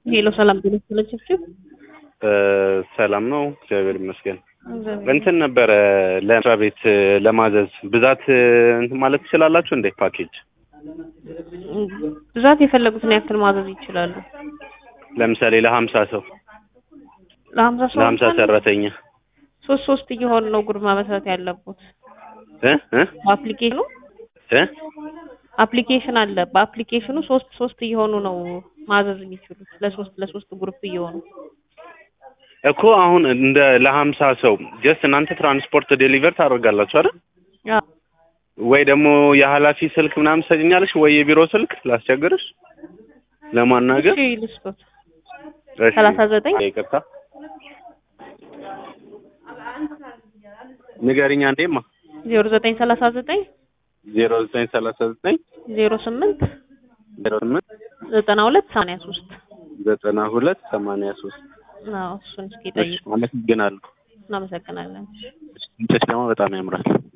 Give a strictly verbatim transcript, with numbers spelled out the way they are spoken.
ሄሎ ሰላም ጤና ይስጥልኝ። ሰላም ነው እግዚአብሔር ይመስገን። እንትን ነበረ ለምሳ ቤት ለማዘዝ ብዛት እንትን ማለት ትችላላችሁ እንዴ? ፓኬጅ ብዛት የፈለጉትን ያክል ማዘዝ ይችላሉ። ለምሳሌ ለሀምሳ ሰው ለሀምሳ ሰው ለሀምሳ ሰራተኛ ሶስት ሶስት እየሆኑ ነው ጉድ ማበሳት ያለበት እ እ አፕሊኬሽኑ እ አፕሊኬሽን አለ። በአፕሊኬሽኑ ሶስት ሶስት እየሆኑ ነው ማዘዝ የሚችሉት ለሶስት ለሶስት ግሩፕ እየሆኑ እኮ አሁን እንደ ለሀምሳ ሰው ጀስት እናንተ ትራንስፖርት ዴሊቨር ታደርጋላችሁ አይደል? አዎ። ወይ ደግሞ የኃላፊ ስልክ ምናምን ሰጥኛለሽ ወይ የቢሮ ስልክ ላስቸግርሽ ለማናገር? እሺ ልስጦት ሰላሳ ዘጠኝ ይቅርታ ንገሪኛ እንዴማ ዜሮ ዘጠኝ ሰላሳ ዘጠኝ ዜሮ ዘጠኝ ሰላሳ ዘጠኝ ዜሮ ስምንት ዜሮ ስምንት ዘጠና ሁለት ሰማንያ ሶስት ዘጠና ሁለት ሰማንያ ሶስት አዎ እሱን እስኪ ጠይቁ። አመሰግናለሁ። እናመሰግናለን። እንጨት ደግሞ በጣም ያምራል።